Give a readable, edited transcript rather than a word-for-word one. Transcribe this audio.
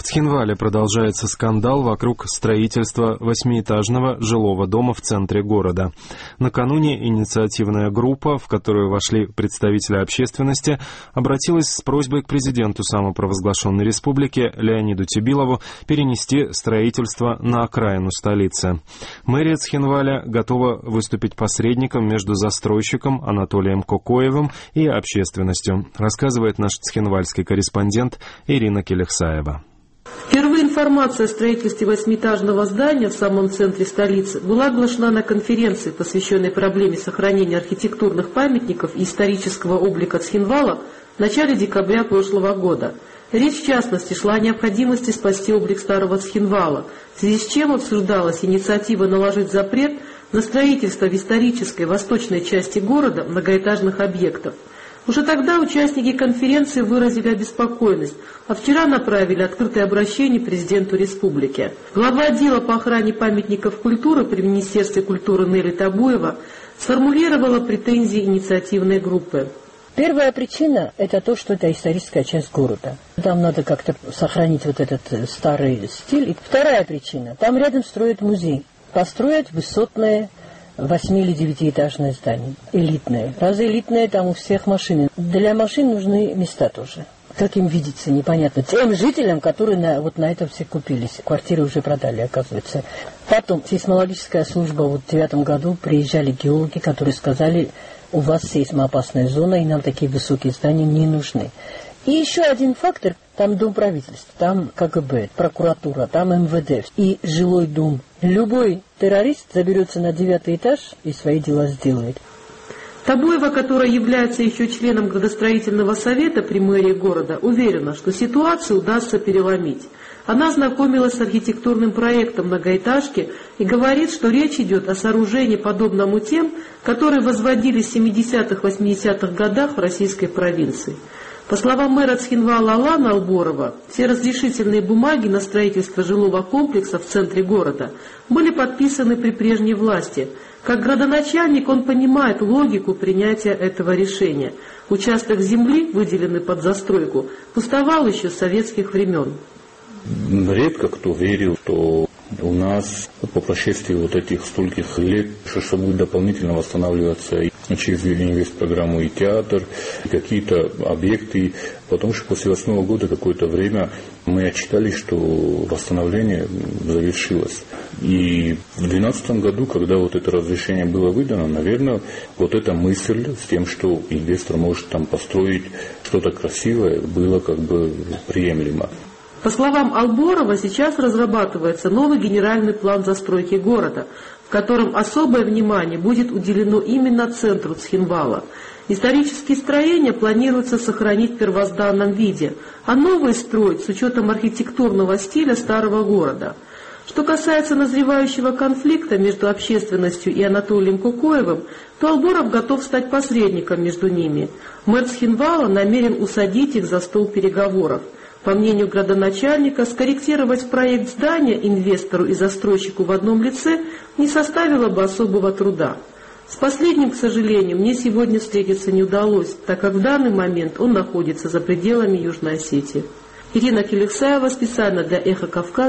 Цхинвале продолжается скандал вокруг строительства 8-этажного жилого дома в центре города. Накануне инициативная группа, в которую вошли представители общественности, обратилась с просьбой к президенту самопровозглашенной республики Леониду Тюбилову перенести строительство на окраину столицы. Мэрия Цхинваля готова выступить посредником между застройщиком Анатолием Кокоевым и общественностью, рассказывает наш цхинвальский корреспондент Ирина Келехсаева. Впервые информация о строительстве 8-этажного здания в самом центре столицы была оглашена на конференции, посвященной проблеме сохранения архитектурных памятников и исторического облика Цхинвала в начале декабря прошлого года. Речь, в частности, шла о необходимости спасти облик старого Цхинвала, в связи с чем обсуждалась инициатива наложить запрет на строительство в исторической восточной части города многоэтажных объектов. Уже тогда участники конференции выразили обеспокоенность, а вчера направили открытое обращение президенту республики. Глава отдела по охране памятников культуры при Министерстве культуры Нелли Табуева сформулировала претензии инициативной группы. Первая причина – это то, что это историческая часть города. Там надо как-то сохранить вот этот старый стиль. И вторая причина – там рядом строят музей. Построят высотное 8- или 9-этажное здание. Элитное. Разве элитное? Там у всех машины. Для машин нужны места тоже. Как им видится, непонятно. Тем жителям, которые на этом все купились. Квартиры уже продали, оказывается. Потом сейсмологическая служба в 2009 году приезжали геологи, которые сказали, у вас сейсмоопасная зона, и нам такие высокие здания не нужны. И еще один фактор, там дом правительства, там КГБ, прокуратура, там МВД и жилой дом. Любой террорист заберется на 9-й этаж и свои дела сделает. Табуева, которая является еще членом градостроительного совета при мэрии города, уверена, что ситуацию удастся переломить. Она ознакомилась с архитектурным проектом многоэтажки и говорит, что речь идет о сооружении, подобному тем, которые возводились в 70-80-х годах в российской провинции. По словам мэра Цхинвала Алана Алборова, все разрешительные бумаги на строительство жилого комплекса в центре города были подписаны при прежней власти. Как градоначальник он понимает логику принятия этого решения. Участок земли, выделенный под застройку, пустовал еще с советских времен. Редко кто верил, что у нас по прошествии вот этих стольких лет, что будет дополнительно восстанавливаться через инвестпрограмму и театр, и какие-то объекты, потому что после 2008 года какое-то время мы отчитали, что восстановление завершилось. И в 2012 году, когда вот это разрешение было выдано, наверное, вот эта мысль с тем, что инвестор может там построить что-то красивое, было как бы приемлемо. По словам Алборова, сейчас разрабатывается новый генеральный план застройки города, в котором особое внимание будет уделено именно центру Цхинвала. Исторические строения планируется сохранить в первозданном виде, а новые строить с учетом архитектурного стиля старого города. Что касается назревающего конфликта между общественностью и Анатолием Кокоевым, то Алборов готов стать посредником между ними. Мэр Цхинвала намерен усадить их за стол переговоров. По мнению градоначальника, скорректировать проект здания инвестору и застройщику в одном лице не составило бы особого труда. С последним, к сожалению, мне сегодня встретиться не удалось, так как в данный момент он находится за пределами Южной Осетии. Ирина Келехсаева специально для «Эхо Кавказа».